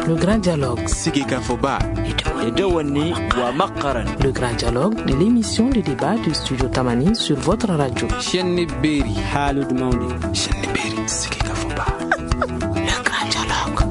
Le grand dialogue. Sigika Foba. Le grand dialogue de l'émission de débat du studio Tamani sur votre radio. Chenni Beri. Halud Maundi. Chenni Beri. Sigika Foba. Le grand dialogue.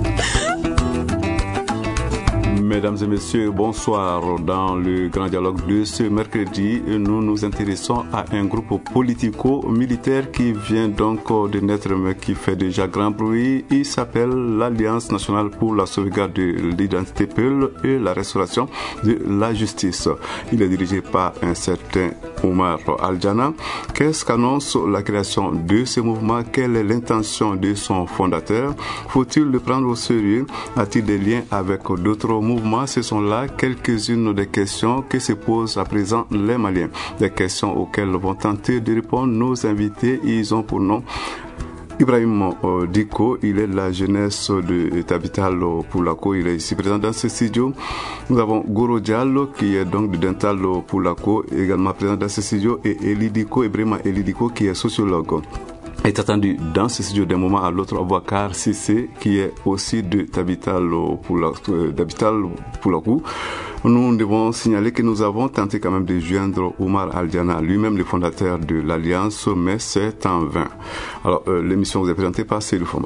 Mesdames et messieurs, bonsoir. Dans le grand dialogue de ce mercredi, nous nous intéressons à un groupe politico-militaire qui vient donc de naître mais qui fait déjà grand bruit. Il s'appelle l'Alliance nationale pour la sauvegarde de l'identité Peul et la restauration de la justice. Il est dirigé par un certain Oumar Al-Jana. Qu'est-ce qu'annonce la création de ce mouvement? Quelle est l'intention de son fondateur? Faut-il le prendre au sérieux? A-t-il des liens avec d'autres mouvements? Ce sont là quelques-unes des questions que se posent à présent les Maliens. Des questions auxquelles vont tenter de répondre nos invités. Ils ont pour nom Ibrahim Diko, il est de la jeunesse de Tabital Poulako, il est ici présent dans ce studio. Nous avons Goro Diallo qui est donc de Dental Poulako, également présent dans ce studio, et Elidiko, Ibrahim Elidiko qui est sociologue. Est attendu dans ce studio d'un moment à l'autre Abouakar Sissé qui est aussi de Tabital Poulakou. Nous devons signaler que nous avons tenté quand même de joindre Oumar Al-Jana, lui-même le fondateur de l'Alliance, mais c'est en vain. Alors, l'émission vous est présentée par Céline Fomba.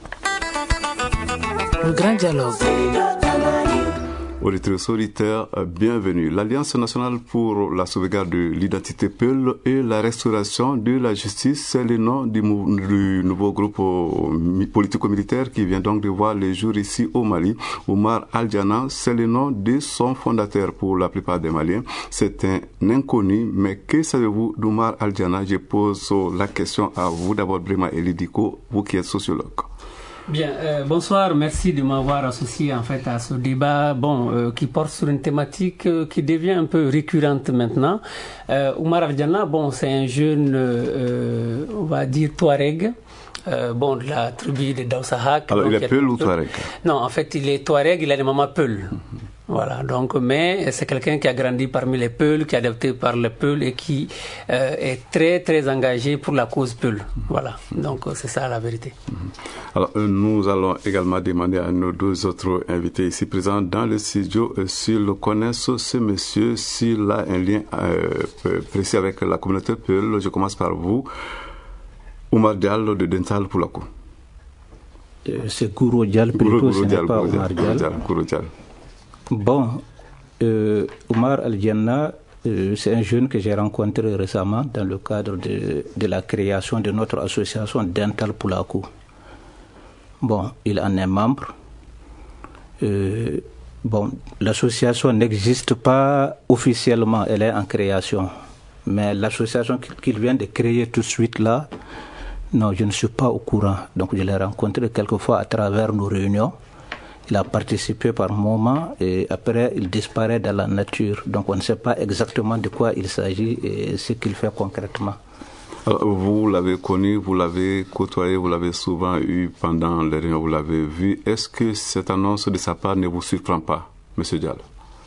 Le grand dialogue. Auditeurs solitaires, bienvenue. L'Alliance nationale pour la sauvegarde de l'identité Peul et la restauration de la justice, c'est le nom du nouveau groupe politico-militaire qui vient donc de voir les jours ici au Mali. Oumar Al-Jana, c'est le nom de son fondateur pour la plupart des Maliens. C'est un inconnu, mais que savez-vous d'Oumar Al-Jana? Je pose la question à vous d'abord, Brema Elidiko, vous qui êtes sociologue. Bien, bonsoir, merci de m'avoir associé en fait à ce débat qui porte sur une thématique qui devient un peu récurrente maintenant. Oumar Al-Jana, c'est un jeune, on va dire Touareg. De la tribu de Daoussahak. Alors, il est Peul ou Touareg? Non, en fait, il est Touareg, il a des mamans Peul. Voilà, donc, mais c'est quelqu'un qui a grandi parmi les Peuls, qui est adopté par les Peuls et qui est très, très engagé pour la cause Peul. Voilà, donc c'est ça la vérité. Alors, nous allons également demander à nos deux autres invités ici présents dans le studio s'ils connaissent ce monsieur, s'il a un lien précis avec la communauté Peul. Je commence par vous. Oumar Diallo de Dental Poulako. C'est Gouro Diallo plutôt, ce n'est pas Oumar Diallo. Oumar Al-Jana, c'est un jeune que j'ai rencontré récemment dans le cadre de la création de notre association Dental Poulako. Il en est membre. L'association n'existe pas officiellement, elle est en création. Mais l'association qu'il vient de créer tout de suite là, non, je ne suis pas au courant. Donc je l'ai rencontré quelquefois à travers nos réunions. Il a participé par moments et après il disparaît dans la nature. Donc on ne sait pas exactement de quoi il s'agit et ce qu'il fait concrètement. Alors, vous l'avez connu, vous l'avez côtoyé, vous l'avez souvent eu pendant les réunions, vous l'avez vu. Est-ce que cette annonce de sa part ne vous surprend pas, M. Diallo?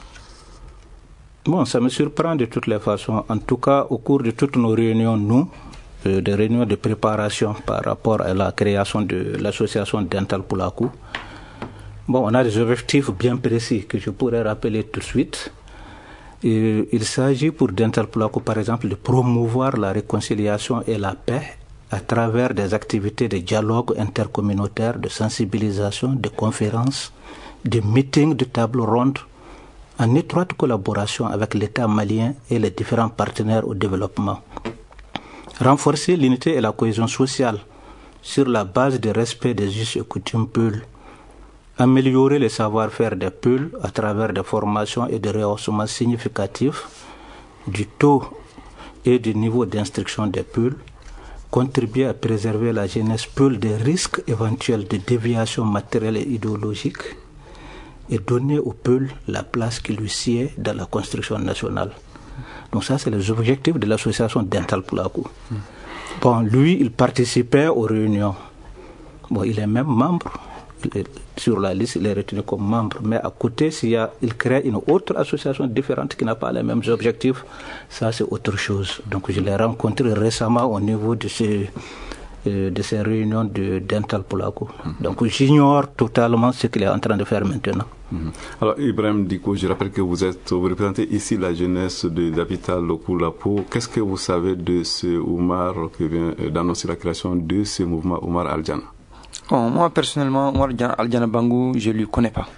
Ça me surprend de toutes les façons. En tout cas, au cours de toutes nos réunions, des réunions de préparation par rapport à la création de l'association Dental Poulako, on a des objectifs bien précis que je pourrais rappeler tout de suite. Il s'agit pour Dental Poulako, par exemple, de promouvoir la réconciliation et la paix à travers des activités de dialogue intercommunautaire, de sensibilisation, de conférences, de meetings, de tables rondes, en étroite collaboration avec l'État malien et les différents partenaires au développement. Renforcer l'unité et la cohésion sociale sur la base du respect des us et coutumes Peul. Améliorer le savoir-faire des Peul à travers des formations et des rehaussements significatifs du taux et du niveau d'instruction des Peul. Contribuer à préserver la jeunesse Peul des risques éventuels de déviation matérielle et idéologique. Et donner au Peul la place qui lui sied dans la construction nationale. Donc ça, c'est les objectifs de l'association Dental Poulako. Lui, il participait aux réunions. Il est même membre. Sur la liste, il est retenu comme membre. Mais à côté, il crée une autre association différente qui n'a pas les mêmes objectifs, ça, c'est autre chose. Donc je l'ai rencontré récemment au niveau de de ces réunions d'Intal Polaco. Donc j'ignore totalement ce qu'il est en train de faire maintenant. Alors Ibrahim Diko, je rappelle que vous représentez ici la jeunesse de l'hôpital Polaco. Qu'est-ce que vous savez de ce Oumar qui vient d'annoncer la création de ce mouvement Oumar Al-Jana? Bon, moi personnellement, Oumar Al-Jana Bangou, je ne le connais pas.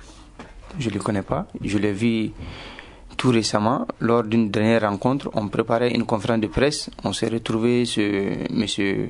Je l'ai vu tout récemment, lors d'une dernière rencontre. On préparait une conférence de presse. On s'est retrouvé monsieur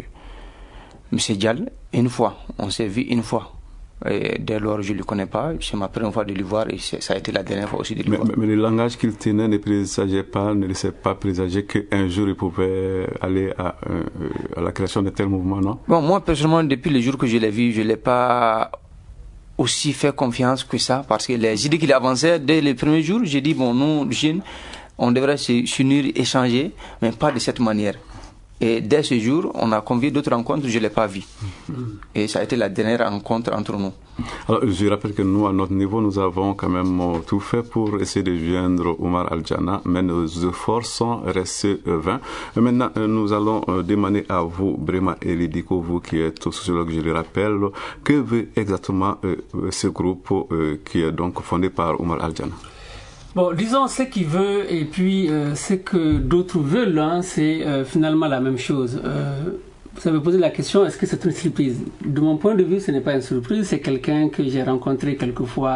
Dial une fois. On s'est vu une fois. Et dès lors, je ne le connais pas. C'est ma première fois de le voir et ça a été la dernière fois aussi de le voir. Mais le langage qu'il tenait ne laissait pas présager qu'un jour il pouvait aller à la création de tel mouvement, non? Bon, moi personnellement, depuis le jour que je l'ai vu, je ne l'ai pas aussi fait confiance que ça, parce que les idées qu'il avançait dès les premiers jours, j'ai dit, bon, nous, jeunes, on devrait s'unir, échanger, mais pas de cette manière. Et dès ce jour, on a convié d'autres rencontres, je ne l'ai pas vu. Et ça a été la dernière rencontre entre nous. Alors, je rappelle que nous, à notre niveau, nous avons quand même tout fait pour essayer de joindre Oumar Al-Jana, mais nos efforts sont restés vains. Maintenant, nous allons demander à vous, Brema Elidiko, vous qui êtes sociologue, je le rappelle, que veut exactement ce groupe qui est donc fondé par Oumar Al-Jana? Bon, disons ce qu'il veut et puis ce que d'autres veulent, hein, c'est finalement la même chose. Vous avez posé la question, est-ce que c'est une surprise? De mon point de vue, ce n'est pas une surprise, c'est quelqu'un que j'ai rencontré quelquefois.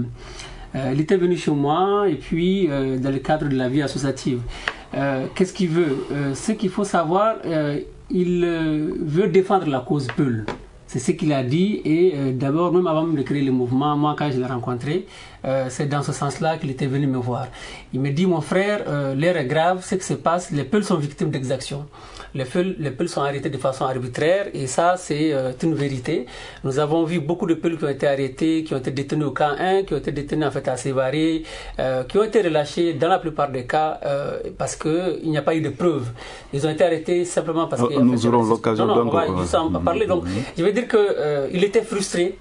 Il était venu chez moi et puis dans le cadre de la vie associative. Qu'est-ce qu'il veut? Ce qu'il faut savoir, il veut défendre la cause Peul. C'est ce qu'il a dit et d'abord, même avant de créer le mouvement, moi quand je l'ai rencontré, c'est dans ce sens-là qu'il était venu me voir. Il me dit, mon frère, l'heure est grave, ce qui se passe, les Peuls sont victimes d'exactions. Les Peuls sont arrêtés de façon arbitraire et ça c'est une vérité. Nous avons vu beaucoup de Peuls qui ont été arrêtés, qui ont été détenus au camp 1, qui ont été détenus en fait à Sévaré, qui ont été relâchés dans la plupart des cas parce qu'il n'y a pas eu de preuves. Ils ont été arrêtés simplement parce que... Nous aurons l'occasion on va juste en parler. Donc, je veux dire qu'il était frustré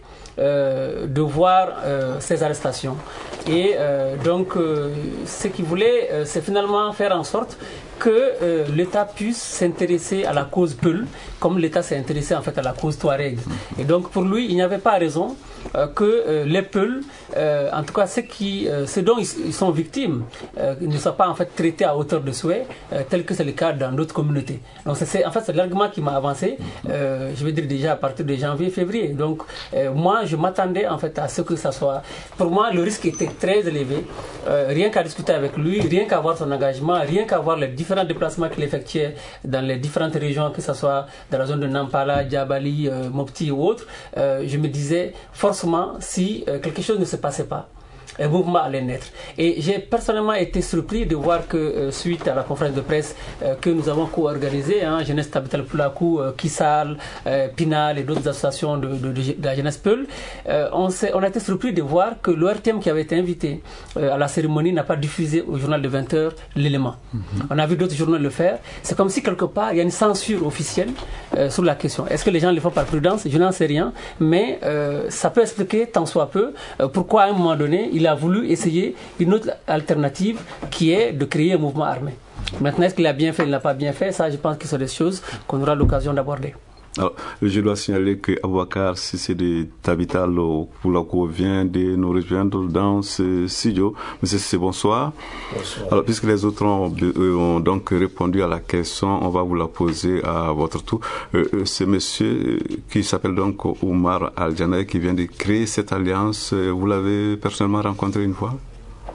de voir ces arrestations. Et donc, ce qu'il voulait, c'est finalement faire en sorte que l'État puisse s'intéresser à la cause Peul, comme l'État s'est intéressé en fait à la cause Touareg. Et donc, pour lui, il n'y avait pas raison que les Peuls, en tout cas ceux dont ils sont victimes, ne soient pas en fait traités à hauteur de souhait, tel que c'est le cas dans d'autres communautés. Donc c'est l'argument qui m'a avancé, je veux dire déjà à partir de janvier, février. Donc moi je m'attendais en fait à ce que ça soit. Pour moi le risque était très élevé, rien qu'à discuter avec lui, rien qu'à voir son engagement, rien qu'à voir les différents déplacements qu'il effectuait dans les différentes régions, que ce soit dans la zone de Nampala, Djabali, Mopti ou autres, je me disais forcément si quelque chose ne se passait pas, un mouvement allait naître. Et j'ai personnellement été surpris de voir que suite à la conférence de presse que nous avons co-organisée, Jeunesse Tabital Pulaku, Kissal, Pinal et d'autres associations de la jeunesse Peul, on a été surpris de voir que l'ORTM qui avait été invité à la cérémonie n'a pas diffusé au journal de 20h l'élément. On a vu d'autres journaux le faire. C'est comme si quelque part il y a une censure officielle sur la question. Est-ce que les gens le font par prudence? Je n'en sais rien, mais ça peut expliquer tant soit peu pourquoi à un moment donné il a voulu essayer une autre alternative qui est de créer un mouvement armé. Maintenant, est-ce qu'il a bien fait, il n'a pas bien fait? Ça, je pense que ce sont des choses qu'on aura l'occasion d'aborder. Alors, je dois signaler que Abouakar Sissé de Tabital Pulaku vient de nous rejoindre dans ce studio. Monsieur Sissé, bonsoir. Bonsoir. Alors, puisque les autres ont donc répondu à la question, on va vous la poser à votre tour. Ce monsieur qui s'appelle donc Oumar Al-Jana qui vient de créer cette alliance, vous l'avez personnellement rencontré une fois?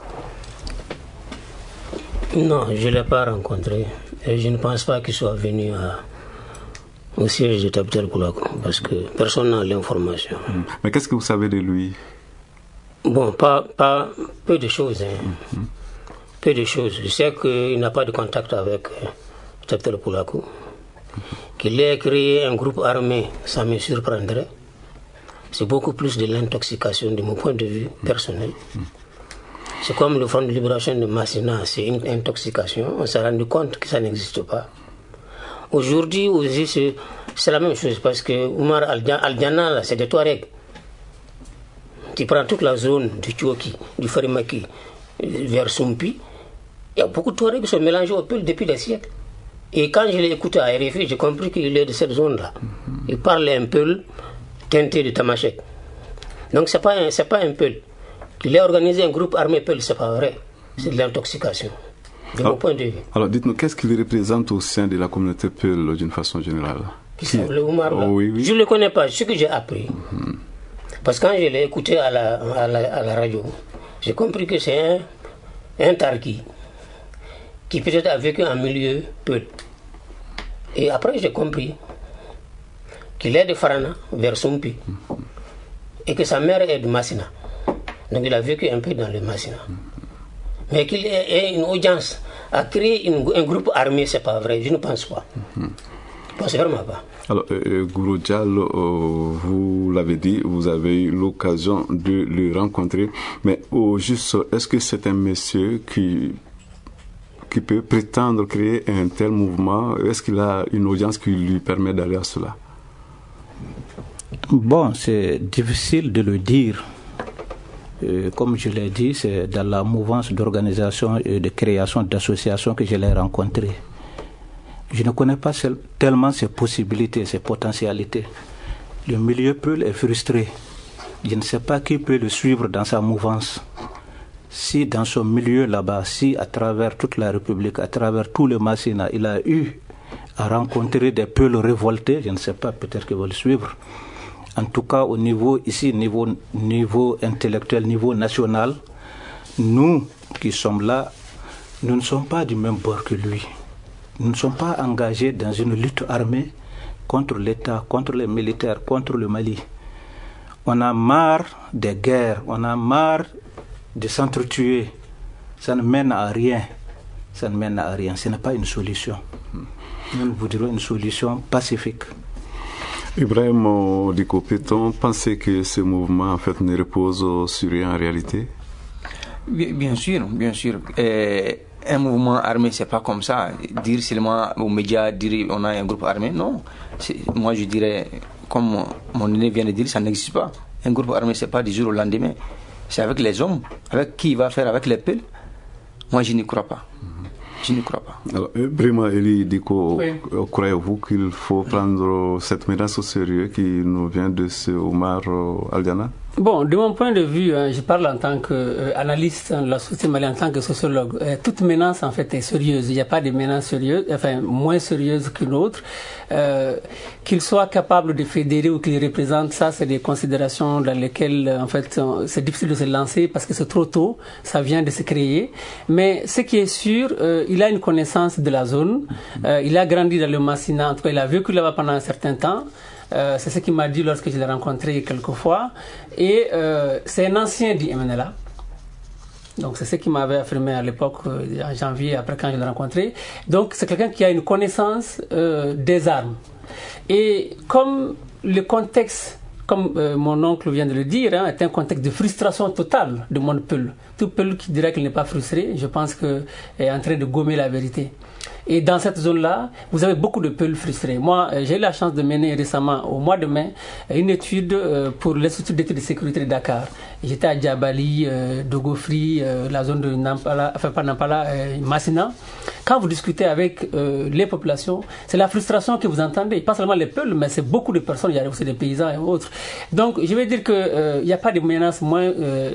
Non, je ne l'ai pas rencontré. Et je ne pense pas qu'il soit venu au siège de Tabital Pulaku, parce que personne n'a l'information. Mais qu'est-ce que vous savez de lui? Bon, peu de choses. Peu de choses. Je sais qu'il n'a pas de contact avec Tabital Pulaku. Qu'il ait créé un groupe armé, ça me surprendrait. C'est beaucoup plus de l'intoxication de mon point de vue personnel. C'est comme le Front de libération de Massina, c'est une intoxication. On s'est rendu compte que ça n'existe pas. Aujourd'hui, c'est la même chose parce que Oumar Al-Jana, c'est des Touaregs. Tu prends toute la zone du Tchoki, du Farimaki, vers Sumpi, il y a beaucoup de Touaregs qui sont mélangés au Peul depuis des siècles. Et quand je l'ai écouté à RFI, j'ai compris qu'il est de cette zone-là. Il parle un Peul teinté de Tamashek. Donc c'est pas un Peul. Qu'il ait organisé un groupe armé Peul, c'est pas vrai. C'est de l'intoxication. De mon point de vue. Alors dites-nous, qu'est-ce qu'il représente au sein de la communauté Peul d'une façon générale? Le Oumar, oui. Je ne le connais pas, ce que j'ai appris. Parce que quand je l'ai écouté à la radio, j'ai compris que c'est un Tarki qui peut-être a vécu en milieu Peul. Et après j'ai compris qu'il est de Farana vers Sumpi et que sa mère est de Massina. Donc il a vécu un peu dans le Massina. Mais qu'il ait une audience à créer un groupe armé, c'est pas vrai, je ne pense pas. Je pense vraiment pas. Alors, Gourou Diallo, vous l'avez dit, vous avez eu l'occasion de le rencontrer, mais au juste, est-ce que c'est un monsieur qui peut prétendre créer un tel mouvement? Est-ce qu'il a une audience qui lui permet d'aller à cela? Bon, c'est difficile de le dire. Comme je l'ai dit, c'est dans la mouvance d'organisation et de création d'associations que je l'ai rencontré. Je ne connais pas tellement ses possibilités, ses potentialités. Le milieu Peul est frustré. Je ne sais pas qui peut le suivre dans sa mouvance. Si dans son milieu là-bas, si à travers toute la République, à travers tout le Massina, il a eu à rencontrer des Peuls révoltés, je ne sais pas, peut-être qu'il va le suivre. En tout cas, au niveau ici, niveau intellectuel, niveau national, nous qui sommes là, nous ne sommes pas du même bord que lui. Nous ne sommes pas engagés dans une lutte armée contre l'État, contre les militaires, contre le Mali. On a marre des guerres, on a marre de s'entretuer. Ça ne mène à rien. Ça ne mène à rien. Ce n'est pas une solution. Nous voudrions une solution pacifique. Ibrahim Diko, peut-on penser que ce mouvement en fait ne repose sur rien en réalité? Bien sûr, bien sûr. Un mouvement armé, c'est pas comme ça. Dire seulement aux médias, dire on a un groupe armé, non. Moi, je dirais, comme mon aîné vient de dire, ça n'existe pas. Un groupe armé, c'est pas du jour au lendemain. C'est avec les hommes. Avec qui il va faire? Avec les Peuls? Moi, je n'y crois pas. Je ne crois pas. Alors, Brima Eli Diko, croyez-vous qu'il faut prendre cette menace au sérieux qui nous vient de ce Oumar Aldiana? Bon, de mon point de vue, je parle en tant qu'analyste de la société malienne, en tant que sociologue. Toute menace, en fait, est sérieuse. Il n'y a pas de menace sérieuse, enfin, moins sérieuse qu'une autre. Qu'il soit capable de fédérer ou qu'il représente, ça, c'est des considérations dans lesquelles, en fait, c'est difficile de se lancer parce que c'est trop tôt. Ça vient de se créer. Mais ce qui est sûr, il a une connaissance de la zone. Il a grandi dans le Massina. En tout cas, il a vécu là-bas pendant un certain temps. C'est ce qu'il m'a dit lorsque je l'ai rencontré quelques fois. Et c'est un ancien du MNLA. Donc c'est ce qu'il m'avait affirmé à l'époque, en janvier, après quand je l'ai rencontré. Donc c'est quelqu'un qui a une connaissance des armes. Et comme le contexte, comme mon oncle vient de le dire, est un contexte de frustration totale du monde Peul. Tout Peul qui dirait qu'il n'est pas frustré, je pense qu'il est en train de gommer la vérité. Et dans cette zone-là, vous avez beaucoup de Peuls frustrés. Moi, j'ai eu la chance de mener récemment, au mois de mai, une étude pour l'Institut d'études de sécurité de Dakar. J'étais à Djabali, Dogofri, la zone de Nampala, enfin pas Nampala, Massina. Quand vous discutez avec les populations, c'est la frustration que vous entendez. Pas seulement les Peuls, mais c'est beaucoup de personnes. Il y a aussi des paysans et autres. Donc, je vais dire qu'il n'y a pas de menace moins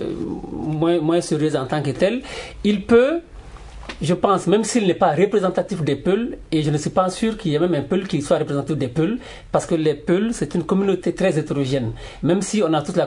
sérieuse en tant que telle. Il peut... Je pense, même s'il n'est pas représentatif des Peuls, et je ne suis pas sûr qu'il y ait même un Peul qui soit représentatif des Peuls, parce que les Peuls, c'est une communauté très hétérogène. Même si on a toute la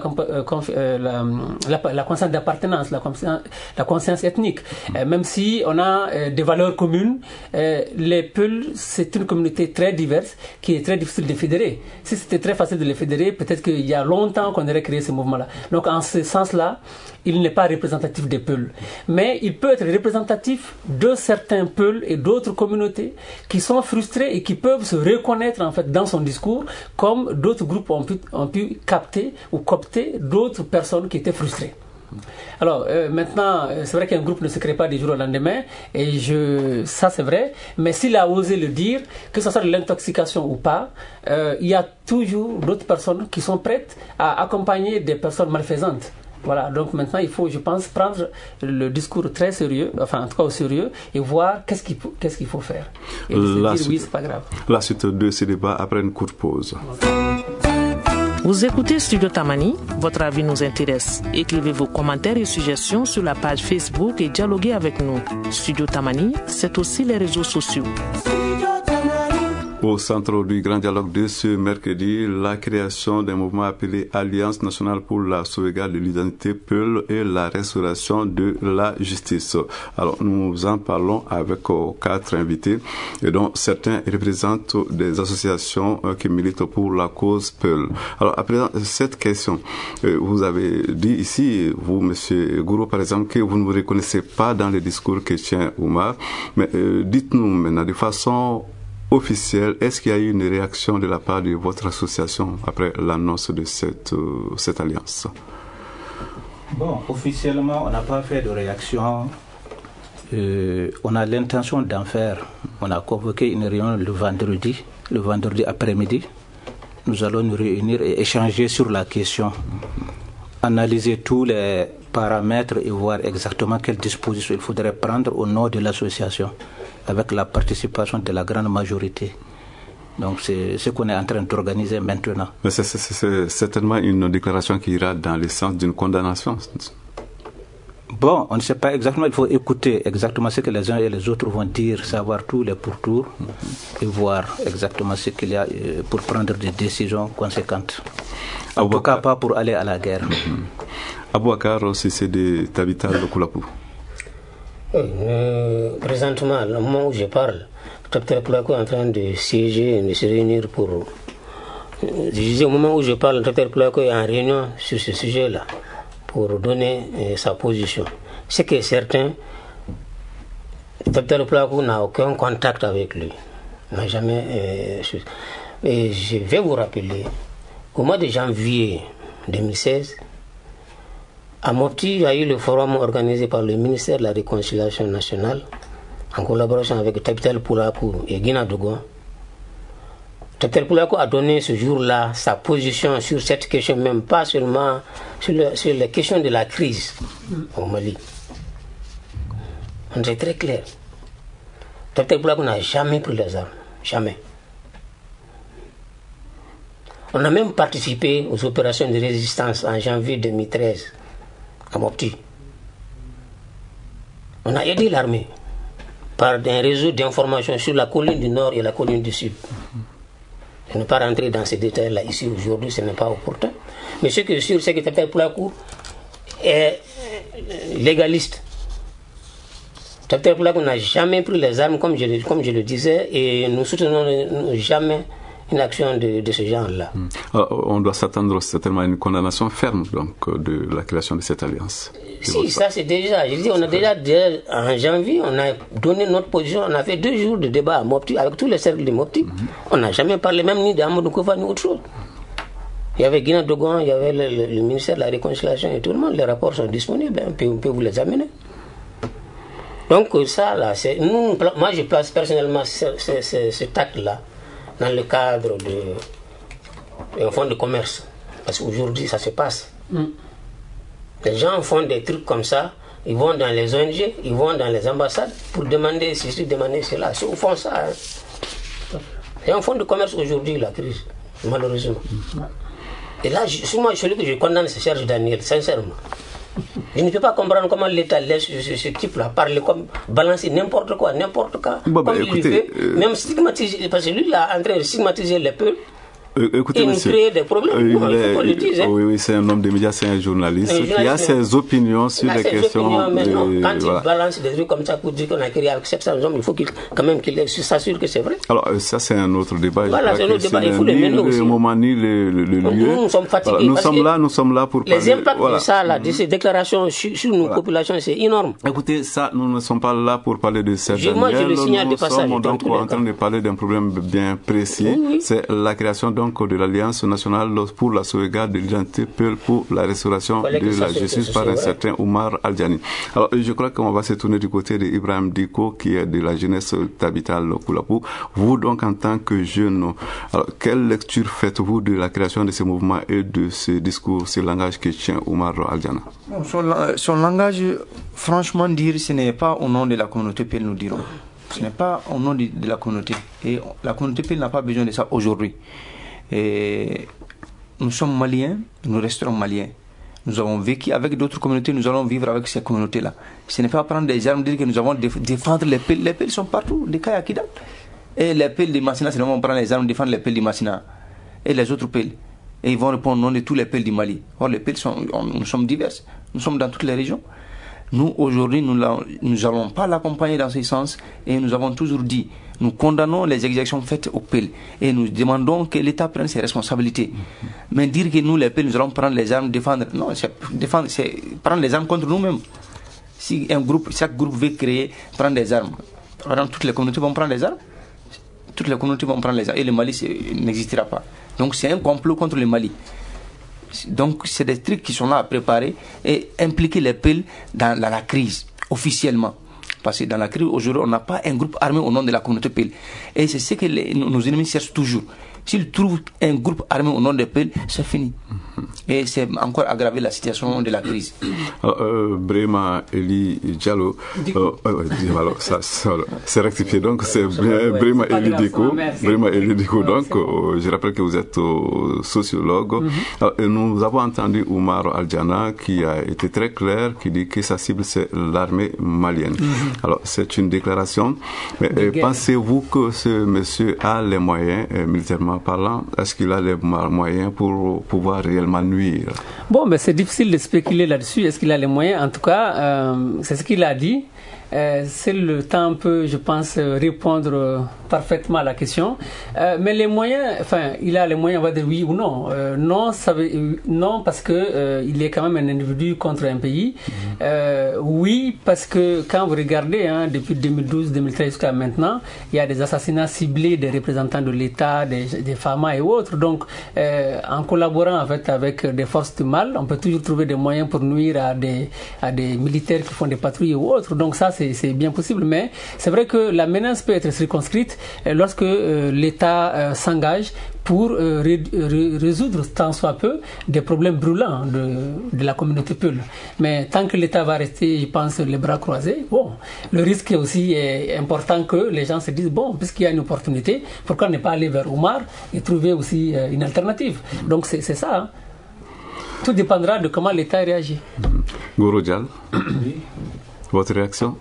conscience d'appartenance, la conscience ethnique, même si on a des valeurs communes, les Peuls, c'est une communauté très diverse qui est très difficile de fédérer. Si c'était très facile de les fédérer, peut-être qu'il y a longtemps qu'on aurait créé ce mouvement-là. Donc, en ce sens-là, il n'est pas représentatif des Peuls. Mais il peut être représentatif de certains Peuls et d'autres communautés qui sont frustrés et qui peuvent se reconnaître en fait dans son discours, comme d'autres groupes ont pu capter ou coopter d'autres personnes qui étaient frustrées. Alors maintenant, c'est vrai qu'un groupe ne se crée pas du jour au lendemain, et ça c'est vrai, mais s'il a osé le dire, que ce soit de l'intoxication ou pas, il y a toujours d'autres personnes qui sont prêtes à accompagner des personnes malfaisantes. Voilà, donc maintenant il faut, je pense, prendre le discours très sérieux, enfin en tout cas au sérieux, et voir qu'est-ce qu'il faut faire. Et se dire oui, c'est pas grave. La suite de ce débat après une courte pause. Vous écoutez Studio Tamani, votre avis nous intéresse. Écrivez vos commentaires et suggestions sur la page Facebook et dialoguez avec nous. Studio Tamani, c'est aussi les réseaux sociaux. Au centre du grand dialogue de ce mercredi, la création d'un mouvement appelé Alliance nationale pour la sauvegarde de l'identité Peul et la restauration de la justice. Alors, nous en parlons avec 4 invités, et dont certains représentent des associations qui militent pour la cause Peul. Alors, après cette question, vous avez dit ici, vous, Monsieur Gourou, par exemple, que vous ne vous reconnaissez pas dans les discours que tient Oumar, mais dites-nous maintenant de façon officielle, est-ce qu'il y a eu une réaction de la part de votre association après l'annonce de cette alliance? Bon, officiellement, on n'a pas fait de réaction. On a l'intention d'en faire. On a convoqué une réunion le vendredi après-midi. Nous allons nous réunir et échanger sur la question, analyser tous les paramètres et voir exactement quelles dispositions il faudrait prendre au nom de l'association, avec la participation de la grande majorité. Donc c'est ce qu'on est en train d'organiser maintenant. Mais c'est certainement une déclaration qui ira dans le sens d'une condamnation. Bon, on ne sait pas exactement, il faut écouter exactement ce que les uns et les autres vont dire, savoir tous les pourtours et voir exactement ce qu'il y a pour prendre des décisions conséquentes. En tout cas, pas pour aller à la guerre. Abouakar, c'est de Tabita Lokulapu. Présentement, au moment où je parle, Dr Poulakou est en train de siéger, de se réunir pour... Je disais, au moment où je parle, Dr Poulakou est en réunion sur ce sujet-là pour donner sa position. Ce qui est certain, Dr Poulakou n'a aucun contact avec lui. N'a jamais... Et je vais vous rappeler qu'au mois de janvier 2016, à Mopti, il y a eu le forum organisé par le ministère de la Réconciliation nationale en collaboration avec Tabita Poulakou et Guina Dogon. Tabita Poulakou a donné ce jour-là sa position sur cette question, même pas seulement sur les questions de la crise au Mali. On est très clair. Tabita Poulakou n'a jamais pris les armes. Jamais. On a même participé aux opérations de résistance en janvier 2013. À Mopti. On a aidé l'armée par un réseau d'information sur la colline du Nord et la colline du Sud. Je ne vais pas rentrer dans ces détails-là ici aujourd'hui, ce n'est pas opportun. Mais ce qui est sûr, c'est que Tabita Poulakou est légaliste. Tabita Poulakou n'a jamais pris les armes, comme je le disais, et nous soutenons jamais une action de ce genre-là. On doit s'attendre certainement à une condamnation ferme donc, de la création de cette alliance. Si, ça c'est déjà, je dis, on a déjà en janvier, on a donné notre position, on a fait 2 jours de débat à Mopti, avec tous les cercles de Mopti. On n'a jamais parlé même ni d'Amadou Koufa ni autre chose. Il y avait Guina Dogon, il y avait le ministère de la Réconciliation et tout le monde, les rapports sont disponibles, on peut vous les amener. Donc ça, là, moi je place personnellement cet acte-là dans le cadre d'un fonds de commerce. Parce qu'aujourd'hui, ça se passe. Les gens font des trucs comme ça, ils vont dans les ONG, ils vont dans les ambassades pour demander ceci, demander cela. Ils font ça. C'est un fonds de commerce aujourd'hui, la crise, malheureusement. Et là, moi, celui que je condamne, c'est Serge Daniel, sincèrement. Je ne peux pas comprendre comment l'État laisse ce type-là parler comme balancer n'importe quoi, comme il fait, même stigmatiser, parce que lui, il est en train de stigmatiser les peuples. Écoutez, et nous monsieur, créer des problèmes. Il faut qu'on le dise. Oui, c'est un homme des médias, c'est un journaliste qui a ses opinions sur les questions. Quand il balance des trucs comme ça pour dire qu'on a créé avec 700 hommes, il faut quand même qu'il s'assure que c'est vrai. Alors, ça, c'est un autre débat. Voilà, c'est un autre débat. Il faut le mener aussi. Le moment ni le lieu. Nous sommes fatigués. Voilà, nous sommes là pour parler. Les impacts de ça, là, de ces déclarations sur nos populations, c'est énorme. Écoutez, ça, nous ne sommes pas là pour parler de ça. Moi, je le signale de passage. Nous sommes donc en train de parler d'un problème bien précis. C'est la création d'un donc de l'Alliance nationale pour la sauvegarde de l'identité Peul pour la restauration de la justice par un certain Oumar Al-Diani. Alors, je crois qu'on va se tourner du côté d'Ibrahim Diko, qui est de la jeunesse d'Habital Koulapou. Vous, donc, en tant que jeune, alors, quelle lecture faites-vous de la création de ce mouvement et de ce discours, ce langage que tient Oumar Al-Diani? Son langage, franchement dire, ce n'est pas au nom de la communauté Peul, nous dirons. Ce n'est pas au nom de la communauté. Et la communauté Peul n'a pas besoin de ça aujourd'hui. Et nous sommes maliens, nous resterons maliens. Nous avons vécu avec d'autres communautés, nous allons vivre avec ces communautés-là. Ce n'est pas prendre des armes, dire que nous avons défendre les Peul. Les Peul sont partout, des Kayakidal. Et les Peul de Massina, c'est vraiment prendre les armes, défendre les Peul de Massina. Et les autres Peul. Et ils vont répondre au nom de tous les Peul du Mali. Or, les Peul, nous sommes divers. Nous sommes dans toutes les régions. Nous, aujourd'hui, nous n'allons pas l'accompagner dans ce sens. Et nous avons toujours dit, nous condamnons les exactions faites aux Peul. Et nous demandons que l'État prenne ses responsabilités. Mais dire que nous, les Peul, nous allons prendre les armes, défendre... Non, c'est prendre les armes contre nous-mêmes. Si chaque groupe veut créer, prendre des armes. Par exemple, toutes les communautés vont prendre les armes. Toutes les communautés vont prendre les armes. Et le Mali n'existera pas. Donc c'est un complot contre le Mali. Donc c'est des trucs qui sont là à préparer et impliquer les Peul dans la crise, officiellement. Parce que dans la crise, aujourd'hui, on n'a pas un groupe armé au nom de la communauté Peul. Et c'est ce que nos ennemis cherchent toujours. S'ils trouvent un groupe armé au nom des Peul, c'est fini. Et c'est encore aggraver la situation de la crise. Brema Eli Diallo, alors ça c'est rectifié, donc c'est Brema Eli Diko. Brema Eli Diko, donc je rappelle que vous êtes sociologue. Nous avons entendu Oumar Al-Diani qui a été très clair, qui dit que sa cible c'est l'armée malienne. Alors c'est une déclaration, mais pensez-vous que ce monsieur a les moyens, militairement parlant, est-ce qu'il a les moyens pour pouvoir réellement nuire? Bon, mais c'est difficile de spéculer là-dessus. Est-ce qu'il a les moyens? En tout cas, c'est ce qu'il a dit. C'est le temps peut, je pense, répondre parfaitement à la question. Mais les moyens, enfin, il a les moyens, on va dire oui ou non. Non, parce que il est quand même un individu contre un pays. Oui, parce que quand vous regardez, depuis 2012-2013 jusqu'à maintenant, il y a des assassinats ciblés des représentants de l'État, des FAMA et autres. Donc, en collaborant en fait avec des forces du mal, on peut toujours trouver des moyens pour nuire à des militaires qui font des patrouilles ou autres. Donc ça, c'est bien possible, mais c'est vrai que la menace peut être circonscrite lorsque l'État s'engage pour résoudre tant soit peu des problèmes brûlants de la communauté Peul. Mais tant que l'État va rester, je pense, les bras croisés, bon, le risque aussi est important que les gens se disent, bon, puisqu'il y a une opportunité, pourquoi ne pas aller vers Oumar et trouver aussi une alternative? Donc c'est ça. Tout dépendra de comment l'État réagit. Goro Dial, votre réaction?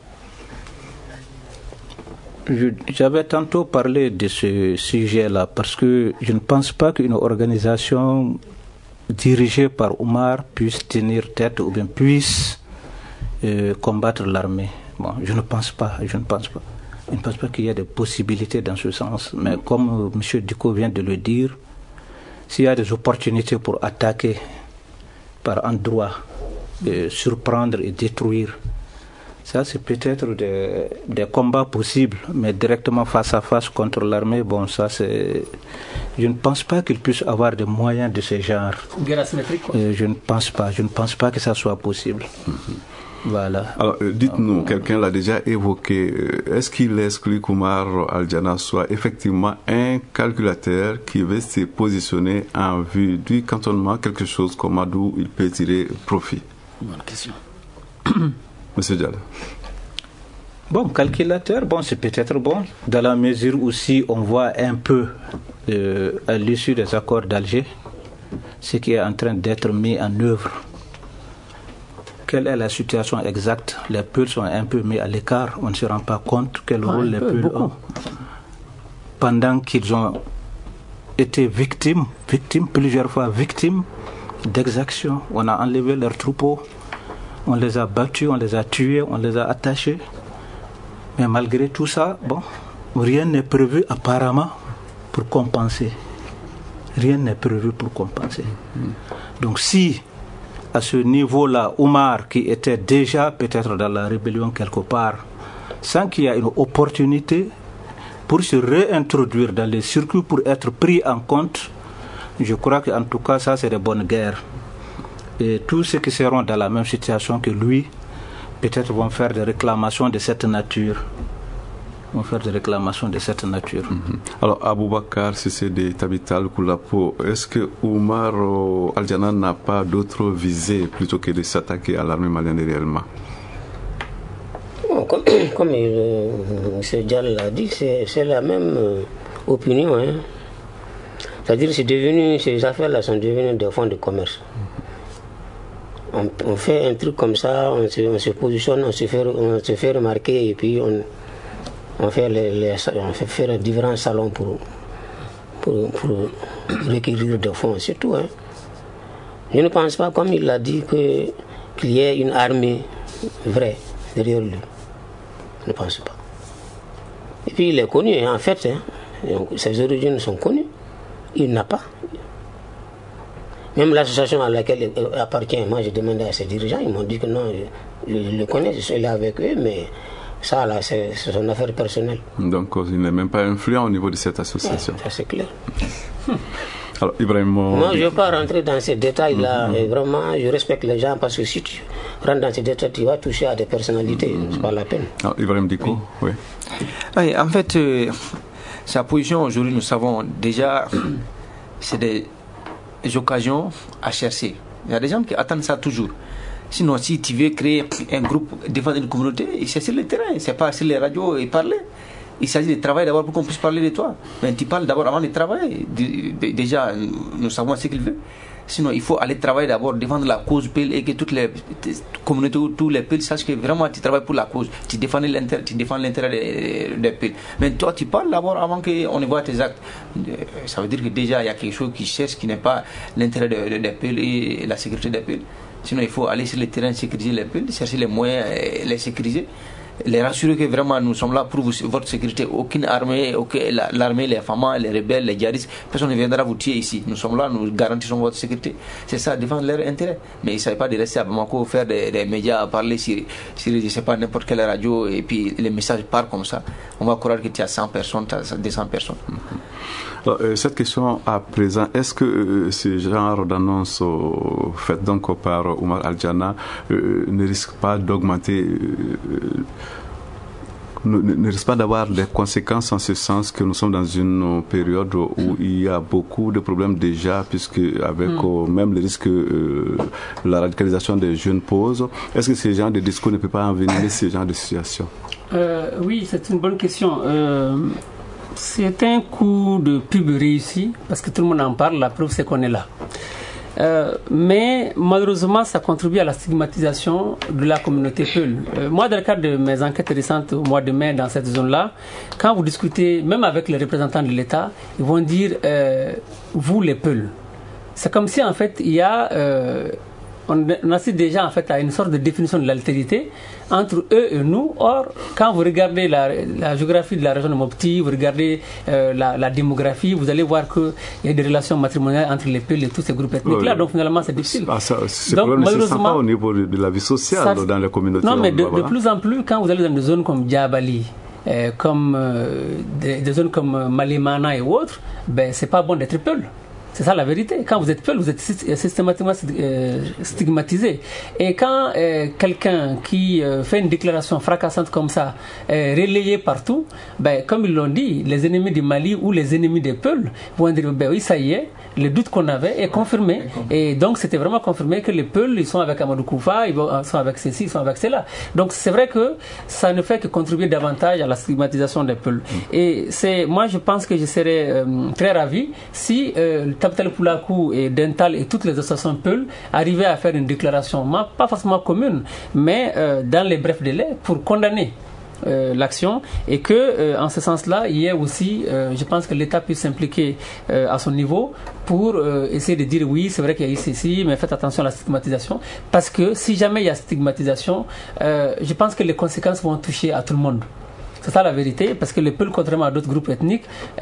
J'avais tantôt parlé de ce sujet-là parce que je ne pense pas qu'une organisation dirigée par Oumar puisse tenir tête ou bien puisse combattre l'armée. Bon, je ne pense pas. Je ne pense pas qu'il y ait des possibilités dans ce sens. Mais comme M. Diko vient de le dire, s'il y a des opportunités pour attaquer par endroit, surprendre et détruire, ça, c'est peut-être des combats possibles, mais directement face à face contre l'armée, bon, ça, c'est... Je ne pense pas qu'il puisse avoir des moyens de ce genre. Guerre asymétrique, quoi. Je ne pense pas que ça soit possible. Voilà. Alors, dites-nous, quelqu'un l'a déjà évoqué, est-ce qu'il exclut qu'Oumar Al-Diani soit effectivement un calculateur qui veut se positionner en vue du cantonnement, quelque chose comme d'où il peut tirer profit? Bonne question. Monsieur Diallo. Bon, calculateur, bon, c'est peut-être bon, dans la mesure où si on voit un peu à l'issue des accords d'Alger, ce qui est en train d'être mis en œuvre. Quelle est la situation exacte? Les Peuls sont un peu mis à l'écart, on ne se rend pas compte quel rôle les Peuls ont. Pendant qu'ils ont été victimes, plusieurs fois victimes d'exactions, on a enlevé leurs troupeaux. On les a battus, on les a tués, on les a attachés. Mais malgré tout ça, bon, rien n'est prévu apparemment pour compenser. Rien n'est prévu pour compenser. Donc si, à ce niveau-là, Oumar, qui était déjà peut-être dans la rébellion quelque part, sans qu'il y ait une opportunité pour se réintroduire dans les circuits, pour être pris en compte, Je crois qu'en tout cas, ça, c'est de bonnes guerres. Et tous ceux qui seront dans la même situation que lui, peut-être vont faire des réclamations de cette nature. Alors, Aboubakar Cissé de Tabital Koulapo, est-ce que Oumar Aljana n'a pas d'autre visée plutôt que de s'attaquer à l'armée malienne réellement? Bon, comme M. Dial l'a dit, c'est la même opinion. Hein. C'est-à-dire que ces affaires-là sont devenues des fonds de commerce. On fait un truc comme ça, on se positionne, on se fait remarquer et puis on fait faire différents salons pour requérir des fonds, c'est tout. Hein. Je ne pense pas, comme il l'a dit, qu'il y ait une armée vraie derrière lui. Je ne pense pas. Et puis il est connu, hein, en fait. Hein, ses origines sont connues. Il n'a pas. Même l'association à laquelle il appartient, moi j'ai demandé à ses dirigeants, ils m'ont dit que non, je le connais, je suis là avec eux, mais ça là, c'est son affaire personnelle. Donc il n'est même pas influent au niveau de cette association. Ouais, ça c'est clair. Alors, Ibrahim, moi je ne vais pas rentrer dans ces détails-là, et vraiment je respecte les gens parce que si tu rentres dans ces détails, tu vas toucher à des personnalités, c'est pas la peine. Alors, Ibrahim Diko, oui. Oui, en fait, sa position aujourd'hui, nous savons déjà, c'est des occasions à chercher. Il y a des gens qui attendent ça toujours. Sinon, si tu veux créer un groupe, défendre une communauté, c'est sur le terrain, c'est pas sur les radios et parler. Il s'agit de travailler d'abord pour qu'on puisse parler de toi. Mais tu parles d'abord avant de travailler. Déjà, nous savons ce qu'il veut. Sinon, il faut aller travailler d'abord, défendre la cause PEL et que toutes les communautés, tous les PEL sachent que vraiment tu travailles pour la cause. Tu défends l'intérêt des PEL. Mais toi, tu parles d'abord avant qu'on ne voit tes actes. Ça veut dire que déjà, il y a quelque chose qui cherche qui n'est pas l'intérêt des PEL et la sécurité des PEL. Sinon, il faut aller sur le terrain, sécuriser les PEL, chercher les moyens et les sécuriser. Les rassurer que vraiment nous sommes là pour votre sécurité. Aucune armée, l'armée, les femmes, les rebelles, les djihadistes, personne ne viendra vous tuer ici. Nous sommes là, nous garantissons votre sécurité. C'est ça, défendre leurs intérêts. Mais il ne s'agit pas de rester à Bamako, faire des médias, parler sur je ne sais pas, n'importe quelle radio, et puis les messages partent comme ça. On va croire que tu as 100 personnes, tu as 200 personnes. Alors, cette question à présent, est-ce que ce genre d'annonce faite donc par Oumar Aljana ne risque pas d'augmenter, ne risque pas d'avoir des conséquences en ce sens que nous sommes dans une période où il y a beaucoup de problèmes déjà, puisque avec même le risque que la radicalisation des jeunes pose, est-ce que ce genre de discours ne peut pas envenimer ce genre de situation? Oui, c'est une bonne question. C'est un coup de pub réussi parce que tout le monde en parle, la preuve c'est qu'on est là. Mais malheureusement, ça contribue à la stigmatisation de la communauté Peul. Moi, dans le cadre de mes enquêtes récentes au mois de mai dans cette zone-là, quand vous discutez, même avec les représentants de l'État, ils vont dire vous les Peul. C'est comme si en fait il y a on assiste déjà en fait à une sorte de définition de l'altérité entre eux et nous. Or, quand vous regardez la géographie de la région de Mopti, vous regardez la démographie, vous allez voir qu'il y a des relations matrimoniales entre les peuples et tous ces groupes ethniques-là. Donc finalement, c'est difficile. C'est malheureusement pas au niveau de la vie sociale dans les communautés. Non, mais de plus en plus, quand vous allez dans des zones comme Diabali, comme des zones comme Malimana et autres, ben c'est pas bon d'être peul. C'est ça la vérité. Quand vous êtes peul, vous êtes systématiquement stigmatisé. Et quand quelqu'un qui fait une déclaration fracassante comme ça est relayé partout, ben, comme ils l'ont dit, les ennemis du Mali ou les ennemis des peuls vont dire ben oui, ça y est, le doute qu'on avait est confirmé. Et donc c'était vraiment confirmé que les peuls, ils sont avec Amadou Koufa, ils sont avec ceci, ils sont avec cela. Donc c'est vrai que ça ne fait que contribuer davantage à la stigmatisation des peuls. Et moi je pense que je serais très ravi si Tabital Poulakou et Dental et toutes les associations Peul arrivaient à faire une déclaration, pas forcément commune, mais dans les brefs délais pour condamner l'action et que en ce sens-là il y ait aussi je pense que l'État puisse s'impliquer à son niveau pour essayer de dire oui c'est vrai qu'il y a eu ceci mais faites attention à la stigmatisation parce que si jamais il y a stigmatisation je pense que les conséquences vont toucher à tout le monde. C'est ça la vérité, parce que les Peuls, contrairement à d'autres groupes ethniques,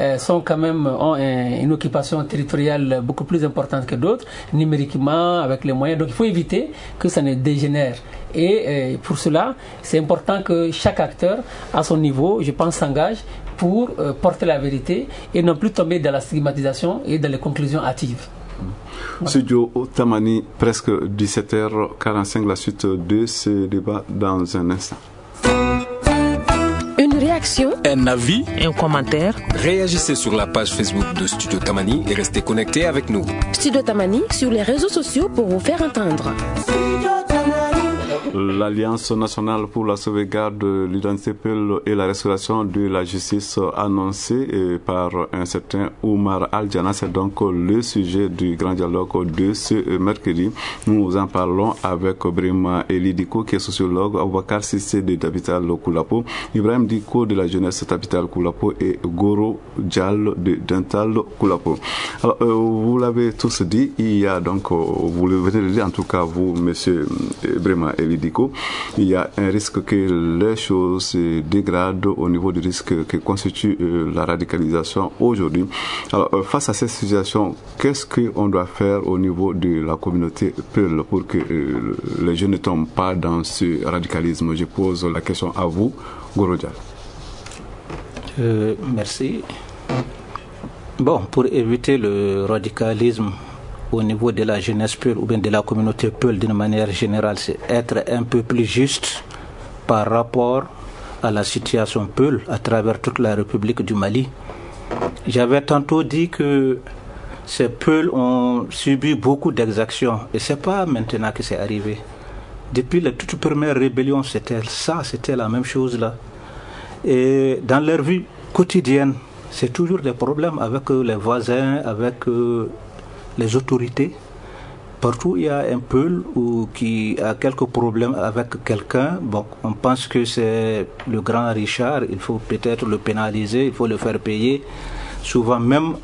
ont une occupation territoriale beaucoup plus importante que d'autres, numériquement, avec les moyens. Donc il faut éviter que ça ne dégénère. Et pour cela, c'est important que chaque acteur, à son niveau, je pense, s'engage pour porter la vérité et non plus tomber dans la stigmatisation et dans les conclusions hâtives. Studio Tamani, presque 17h45, la suite de ce débat dans un instant. Une réaction, Un avis, Un commentaire, réagissez sur la page Facebook de Studio Tamani et restez connectés avec nous. Studio Tamani sur les réseaux sociaux pour vous faire entendre. L'Alliance nationale pour la sauvegarde de l'identité Peul et la restauration de la justice annoncée par un certain Oumar Al-Diana, c'est donc le sujet du grand dialogue de ce mercredi. Nous en parlons avec Brima Elidiko, qui est sociologue, Aboubacar Sissé de Tapital Koulapo, Ibrahim Diko de la jeunesse Tapital Koulapo et Goro Dial de Dental Koulapo. Alors, vous l'avez tous dit, il y a donc, vous le venez de dire, en tout cas vous, monsieur Brima Elidiko, il y a un risque que les choses se dégradent au niveau du risque que constitue la radicalisation aujourd'hui. Alors, face à cette situation, qu'est-ce qu'on doit faire au niveau de la communauté Peul pour que les jeunes ne tombent pas dans ce radicalisme? Je pose la question à vous, Gorodia. Merci. Bon, pour éviter le radicalisme au niveau de la jeunesse Peul ou bien de la communauté Peul d'une manière générale, c'est être un peu plus juste par rapport à la situation Peul à travers toute la République du Mali. J'avais tantôt dit que ces Peuls ont subi beaucoup d'exactions et c'est pas maintenant que c'est arrivé. Depuis la toute première rébellion, c'était la même chose là. Et dans leur vie quotidienne, c'est toujours des problèmes avec les voisins, avec les autorités. Partout il y a un Peul qui a quelques problèmes avec quelqu'un. Bon, on pense que c'est le grand Richard, il faut peut-être le pénaliser, il faut le faire payer. Souvent même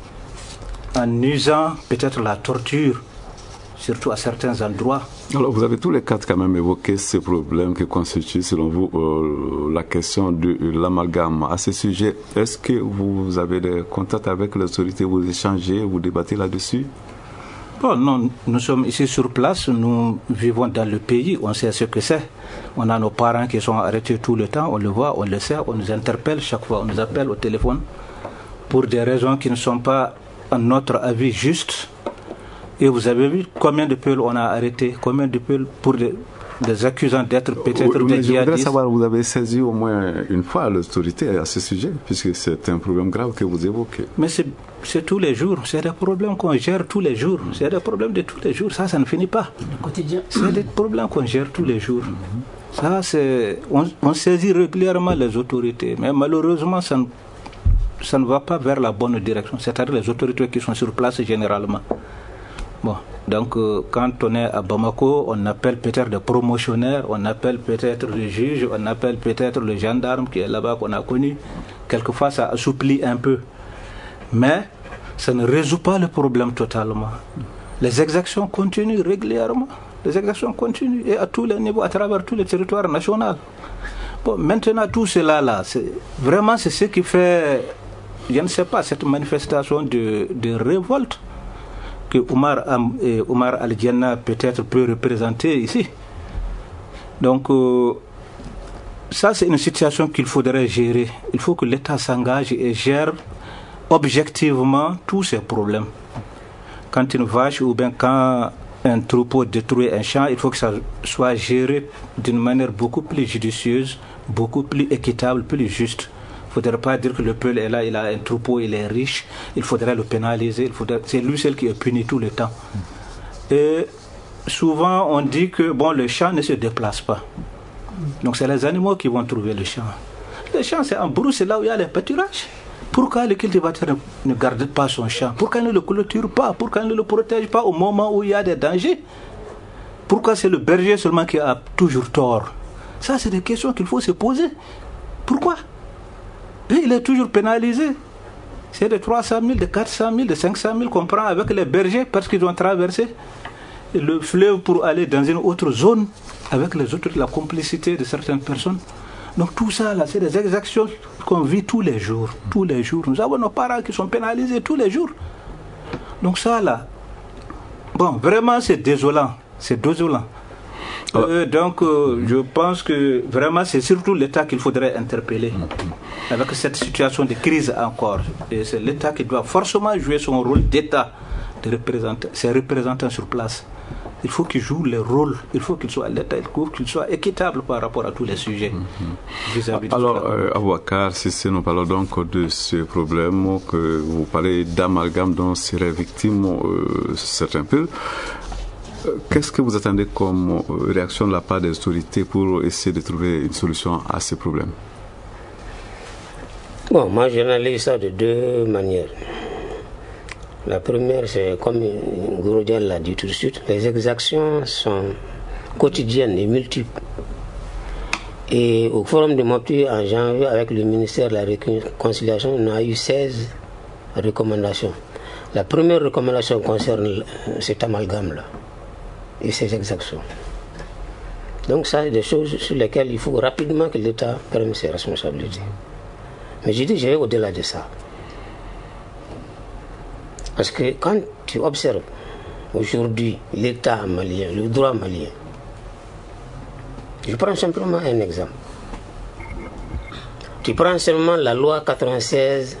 en usant peut-être la torture, surtout à certains endroits. Alors, vous avez tous les quatre quand même évoqué ces problèmes qui constituent, selon vous, la question de l'amalgame. À ce sujet, est-ce que vous avez des contacts avec les autorités, vous échangez, vous débattez là-dessus? Bon, non, nous sommes ici sur place, nous vivons dans le pays, on sait ce que c'est. On a nos parents qui sont arrêtés tout le temps, on le voit, on le sait, on nous interpelle chaque fois, on nous appelle au téléphone pour des raisons qui ne sont pas, à notre avis, justes. Et vous avez vu combien de Peuls on a arrêté, combien de Peuls pour des accusants d'être peut-être des djihadistes. Je voudrais savoir, vous avez saisi au moins une fois l'autorité à ce sujet, puisque c'est un problème grave que vous évoquez. Mais c'est tous les jours, c'est des problèmes qu'on gère tous les jours, c'est des problèmes de tous les jours, ça ne finit pas. Le quotidien. C'est des problèmes qu'on gère tous les jours. Ça, on saisit régulièrement les autorités, mais malheureusement, ça ne va pas vers la bonne direction, c'est-à-dire les autorités qui sont sur place généralement. Bon, donc quand on est à Bamako, on appelle peut-être des promotionnaires, on appelle peut-être le juge, on appelle peut-être le gendarme qui est là-bas qu'on a connu. Quelquefois, ça assouplit un peu. Mais ça ne résout pas le problème totalement. Les exactions continuent régulièrement. Les exactions continuent et à tous les niveaux, à travers tous les territoires nationaux. Bon, maintenant, tout cela là, c'est ce qui fait, je ne sais pas, cette manifestation de révolte que Oumar Al-Diana peut-être peut représenter ici. Donc, ça c'est une situation qu'il faudrait gérer. Il faut que l'État s'engage et gère objectivement tous ces problèmes. Quand une vache ou bien quand un troupeau détruit un champ, il faut que ça soit géré d'une manière beaucoup plus judicieuse, beaucoup plus équitable, plus juste. Il ne faudrait pas dire que le Peul est là, il a un troupeau, il est riche, il faudrait le pénaliser, c'est lui seul qui est puni tout le temps. Et souvent on dit que le champ ne se déplace pas. Donc c'est les animaux qui vont trouver le champ. Le champ c'est en brousse, c'est là où il y a les pâturages. Pourquoi le cultivateur ne garde pas son champ? Pourquoi il ne le clôture pas? Pourquoi il ne le protège pas au moment où il y a des dangers? Pourquoi c'est le berger seulement qui a toujours tort? Ça c'est des questions qu'il faut se poser. Pourquoi? Et il est toujours pénalisé. C'est de 300 000, de 400 000, de 500 000 qu'on prend avec les bergers parce qu'ils ont traversé le fleuve pour aller dans une autre zone avec les autres, la complicité de certaines personnes. Donc tout ça là, c'est des exactions qu'on vit tous les jours. Tous les jours. Nous avons nos parents qui sont pénalisés tous les jours. Donc ça là, vraiment c'est désolant. C'est désolant. Donc je pense que vraiment c'est surtout l'État qu'il faudrait interpeller. avec cette situation de crise encore. Et c'est l'État qui doit forcément jouer son rôle d'État, de représenter ses représentants sur place. Il faut qu'ils jouent leur rôle, il faut qu'ils soient l'État, il faut qu'ils soient équitables par rapport à tous les sujets. Alors, Abouakar, si nous parlons donc de ce problème, que vous parlez d'amalgame dont seraient victimes certains peuples, qu'est-ce que vous attendez comme réaction de la part des autorités pour essayer de trouver une solution à ces problèmes? Bon, moi j'analyse ça de deux manières. La première, c'est comme Gouroudian l'a dit tout de suite, les exactions sont quotidiennes et multiples. Et au Forum de Mopti, en janvier, avec le ministère de la Réconciliation, on a eu 16 recommandations. La première recommandation concerne cet amalgame-là et ces exactions. Donc ça, c'est des choses sur lesquelles il faut rapidement que l'État prenne ses responsabilités. Mais je dis, je vais au-delà de ça. Parce que quand tu observes aujourd'hui l'État malien, le droit malien, je prends simplement un exemple. Tu prends seulement la loi 96-050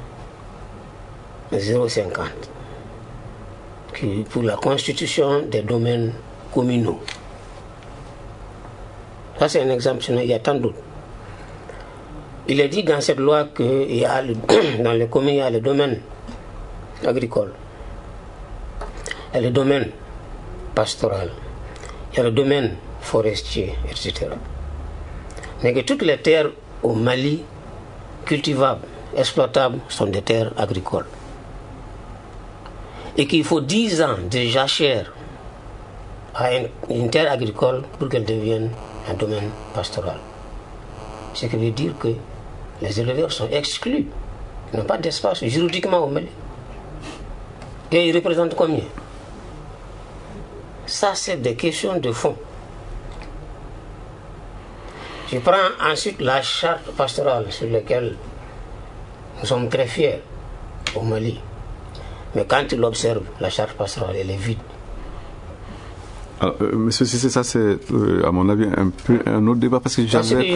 qui pour la constitution des domaines communaux. Ça c'est un exemple, sinon il y a tant d'autres. Il est dit dans cette loi que dans les communes il y a le domaine agricole, il y a le domaine pastoral, il y a le domaine forestier, etc. Mais que toutes les terres au Mali, cultivables, exploitables, sont des terres agricoles. Et qu'il faut 10 ans de jachère à une terre agricole pour qu'elle devienne un domaine pastoral. Ce qui veut dire que les éleveurs sont exclus, ils n'ont pas d'espace juridiquement au Mali. Et ils représentent combien? Ça, c'est des questions de fond. Je prends ensuite la charte pastorale sur laquelle nous sommes très fiers au Mali. Mais quand tu l'observes, la charte pastorale, elle est vide. Alors, monsieur Cissé, ça c'est à mon avis un peu un autre débat parce que j'avais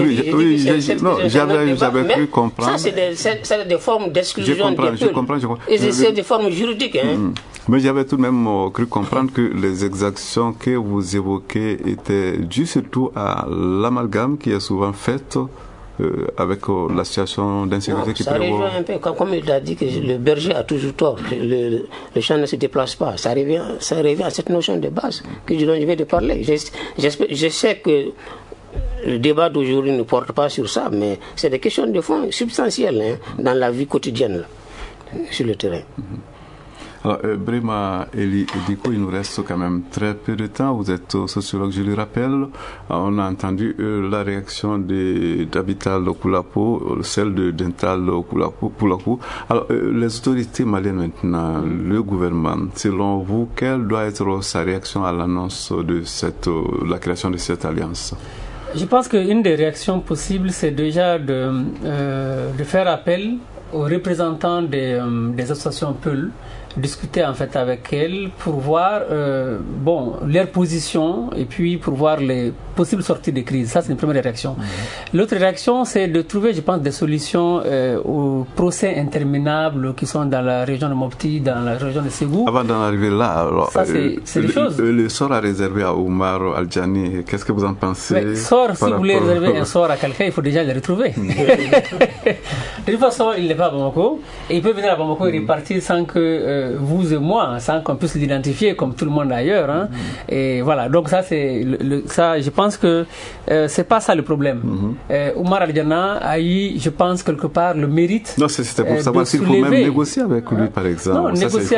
cru comprendre. Ça c'est des formes d'exclusion des peuples. Et c'est des formes juridiques. Hein. Mais j'avais tout de même cru comprendre que les exactions que vous évoquez étaient dues surtout à l'amalgame qui est souvent fait avec la situation d'insécurité qui prévaut. Ça revient un peu, comme il a dit que le berger a toujours tort, le champ ne se déplace pas. Ça revient à cette notion de base dont je vais te parler. Je sais que le débat d'aujourd'hui ne porte pas sur ça, mais c'est des questions de fond substantielles dans la vie quotidienne, là, sur le terrain. Alors, Brema Eli Diko, il nous reste quand même très peu de temps. Vous êtes sociologue, je le rappelle. On a entendu la réaction d'Habital Koulapo, celle de Dental Koulapo. Alors, les autorités maliennes maintenant, le gouvernement, selon vous, quelle doit être sa réaction à l'annonce de la création de cette alliance? Je pense qu'une des réactions possibles, c'est déjà de faire appel aux représentants des associations Peul, discuter en fait avec elles pour voir leur position et puis pour voir les possibles sorties de crise. Ça, c'est une première réaction. L'autre réaction, c'est de trouver, je pense, des solutions aux procès interminables qui sont dans la région de Mopti, dans la région de Ségou. Avant d'en arriver là, alors, ça, c'est des choses. Le sort à réserver à Oumar Al-Djani, qu'est-ce que vous en pensez? Mais si vous voulez réserver un sort à quelqu'un, il faut déjà le retrouver. De toute façon, il n'est pas à Bamako et il peut venir à Bamako et repartir sans que vous et moi, sans qu'on puisse l'identifier comme tout le monde ailleurs. Hein. Et voilà, donc ça, c'est ça, je pense que c'est pas ça le problème. Oumar Al-Djana a eu, je pense, quelque part le mérite. Non, c'était pour savoir s'il faut même négocier avec lui, par exemple. Non,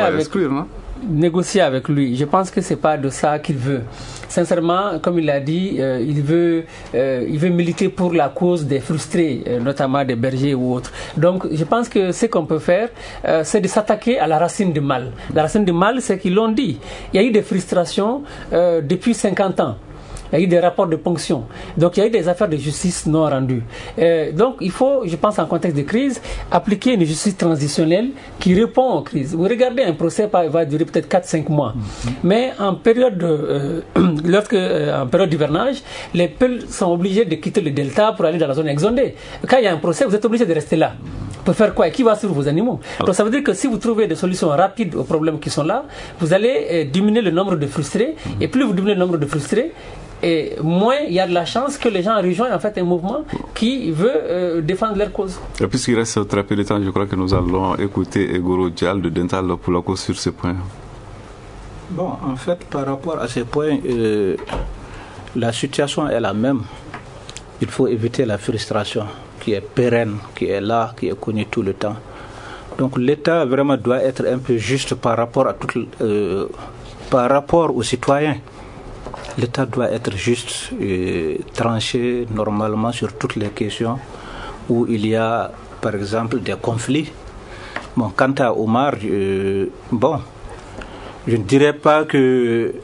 négocier avec lui. Je pense que c'est pas de ça qu'il veut. Sincèrement, comme il l'a dit, il veut militer pour la cause des frustrés, notamment des bergers ou autres. Donc, je pense que ce qu'on peut faire, c'est de s'attaquer à la racine du mal. La racine du mal, c'est qu'ils l'ont dit. Il y a eu des frustrations depuis 50 ans. il y a eu des rapports de ponction. Donc il y a eu des affaires de justice non rendues. Donc il faut, je pense, en contexte de crise, appliquer une justice transitionnelle qui répond aux crises. Vous regardez, un procès va durer peut-être 4-5 mois. Mais en période en période d'hivernage, les peuples sont obligés de quitter le delta pour aller dans la zone exondée. Quand il y a un procès, vous êtes obligé de rester là. Pour faire quoi? Et qui va suivre vos animaux? Donc ça veut dire que si vous trouvez des solutions rapides aux problèmes qui sont là, vous allez diminuer le nombre de frustrés. Et plus vous diminuez le nombre de frustrés, et moins il y a de la chance que les gens rejoignent en fait un mouvement qui veut défendre leur cause. Et puisqu'il reste très peu de temps, je crois que nous allons écouter Egoro Dial de Dental Pulako sur ce point. Bon, en fait, par rapport à ces points, la situation est la même. Il faut éviter la frustration qui est pérenne, qui est là, qui est connue tout le temps. Donc l'État vraiment doit être un peu juste par rapport à par rapport aux citoyens. L'État doit être juste et tranché normalement sur toutes les questions où il y a, par exemple, des conflits. Bon, quant à Omar, je ne dirais pas que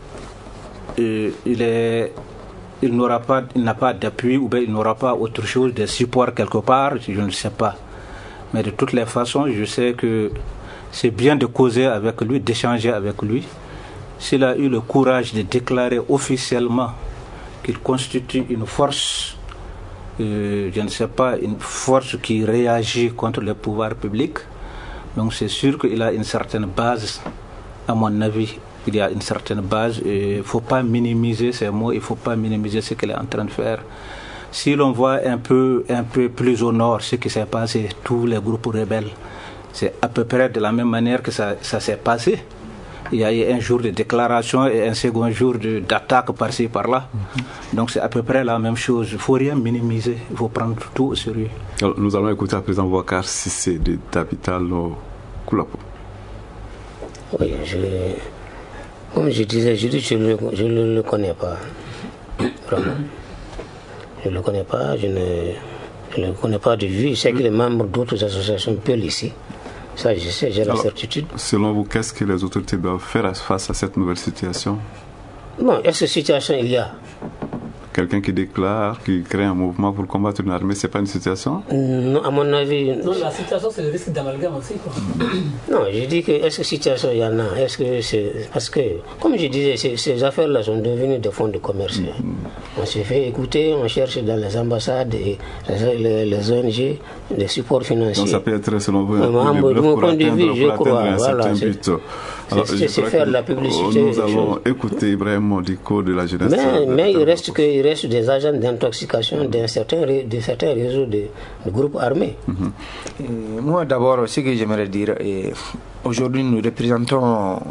il n'a pas d'appui ou bien il n'aura pas autre chose de support quelque part, je ne sais pas. Mais de toutes les façons, je sais que c'est bien de causer avec lui, d'échanger avec lui. S'il a eu le courage de déclarer officiellement qu'il constitue une force, je ne sais pas, une force qui réagit contre le pouvoir public, donc c'est sûr qu'il a une certaine base, à mon avis. Il y a une certaine base et il ne faut pas minimiser ces mots, il ne faut pas minimiser ce qu'il est en train de faire. Si l'on voit un peu plus au nord ce qui s'est passé, tous les groupes rebelles, c'est à peu près de la même manière que ça s'est passé. Il y a eu un jour de déclaration et un second jour d'attaque par-ci, par-là. Donc c'est à peu près la même chose. Il ne faut rien minimiser, il faut prendre tout au sérieux. Alors, nous allons écouter à présent Boubacar Sissé de Dapital Kulapo. Oui, comme je disais, je ne le connais pas. Vraiment. Je ne le connais pas, je ne le connais pas de vue. Je sais qu'il est membre d'autres associations peuvent ici. Ça, je sais, j'ai la certitude. Selon vous, qu'est-ce que les autorités doivent faire face à cette nouvelle situation? Bon, est-ce que situation il y a? Quelqu'un qui déclare, qui crée un mouvement pour combattre une armée, c'est pas une situation? Non, à mon avis. Non, la situation, c'est le risque d'amalgame aussi, quoi. Non, je dis que est-ce que situation il y en a? Est-ce que c'est parce que, comme je disais, ces affaires-là sont devenues des fonds de commerce. On se fait écouter, on cherche dans les ambassades et les ONG des supports financiers. Donc ça peut être selon vous de mon point de vue, je crois. Voilà, c'est faire de la publicité. Nous allons écouter Ibrahim Modiko de la jeunesse. Mais il reste des agents d'intoxication de certains réseaux de groupes armés. Moi d'abord, ce que j'aimerais dire, aujourd'hui nous représentons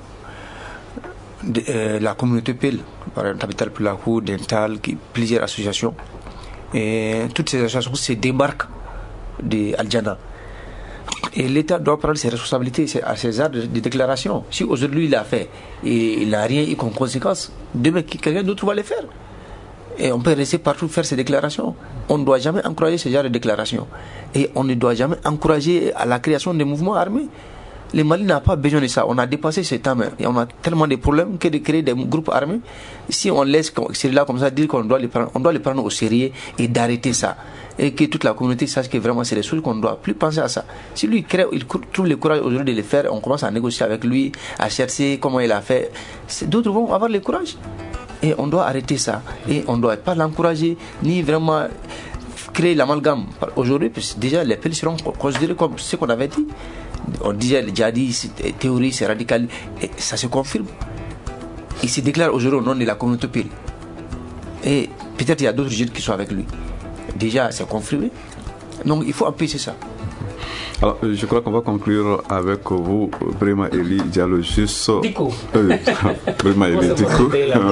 la communauté PEL, par exemple Dapital Pulako, Dental, plusieurs associations. Et toutes ces associations se démarquent d'Al-Jana. Et l'État doit prendre ses responsabilités à ses actes de déclaration. Si aujourd'hui il l'a fait et il n'a rien eu comme conséquence, demain quelqu'un d'autre va le faire. Et on peut rester partout faire ces déclarations. On ne doit jamais encourager ce genre de déclarations. Et on ne doit jamais encourager à la création des mouvements armés. Le Mali n'a pas besoin de ça. On a dépassé ce temps. Et on a tellement de problèmes que de créer des groupes armés. Si on laisse celui-là comme ça, dire qu'on doit les prendre au sérieux et d'arrêter ça. Et que toute la communauté sache que vraiment c'est des choses qu'on ne doit plus penser à ça. Si lui il trouve le courage aujourd'hui de le faire, on commence à négocier avec lui, à chercher comment il a fait. D'autres vont avoir le courage. Et on doit arrêter ça. Et on ne doit pas l'encourager, ni vraiment créer l'amalgame. Aujourd'hui, déjà, les peuples seront considérés comme ce qu'on avait dit. On disait le djihadisme, théorie, c'est radical. Et ça se confirme. Il se déclare aujourd'hui au nom de la communauté PEL. Et peut-être il y a d'autres jeunes qui sont avec lui. Déjà, c'est confirmé. Donc, il faut empêcher ça. Alors, je crois qu'on va conclure avec vous, Brema Eli Diallo Jusso. Diko. Brema Eli Diko.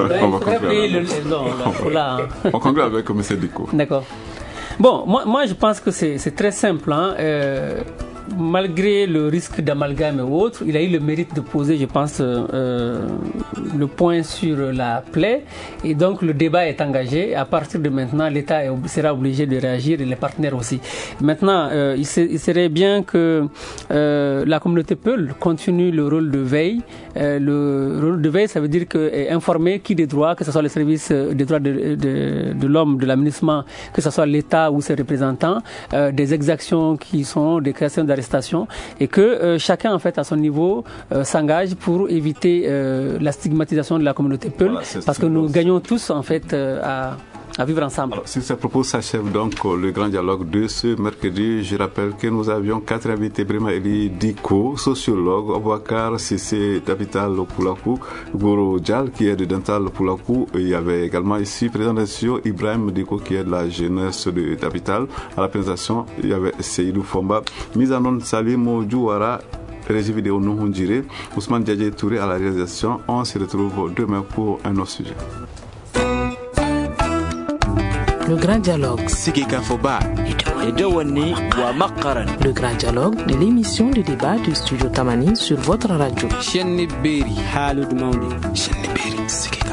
On conclut avec M. Diko. D'accord. Bon, moi je pense que c'est très simple. malgré le risque d'amalgame et autres, il a eu le mérite de poser, je pense, le point sur la plaie. Et donc, le débat est engagé. À partir de maintenant, l'État sera obligé de réagir et les partenaires aussi. Maintenant, il serait bien que la communauté Peul continue le rôle de veille. Le rôle de veille, ça veut dire informer qui des droits, que ce soit les services des droits de l'homme, de l'aménagement, que ce soit l'État ou ses représentants, des exactions qui sont des créations d'arrestation, et que chacun en fait à son niveau s'engage pour éviter la stigmatisation de la communauté Peul, parce que nous gagnons tous en fait à vivre ensemble. Alors, si ce propos s'achève donc le grand dialogue de ce mercredi, je rappelle que nous avions 4 invités: Brema Eli Diko, sociologue, Abouakar Sissé d'Habital Poulakou, Goro Djal qui est de Dental Poulakou, et il y avait également ici président de l'Institution Ibrahim Diko qui est de la jeunesse d'Habital. À la présentation, il y avait Seydou Fomba, mise en onde Salimo Djouara, régie vidéo Nouhoundjire, Ousmane Diadje Touré à la réalisation. On se retrouve demain pour un autre sujet. Le grand dialogue. Le grand dialogue de l'émission de débat du studio Tamani sur votre radio.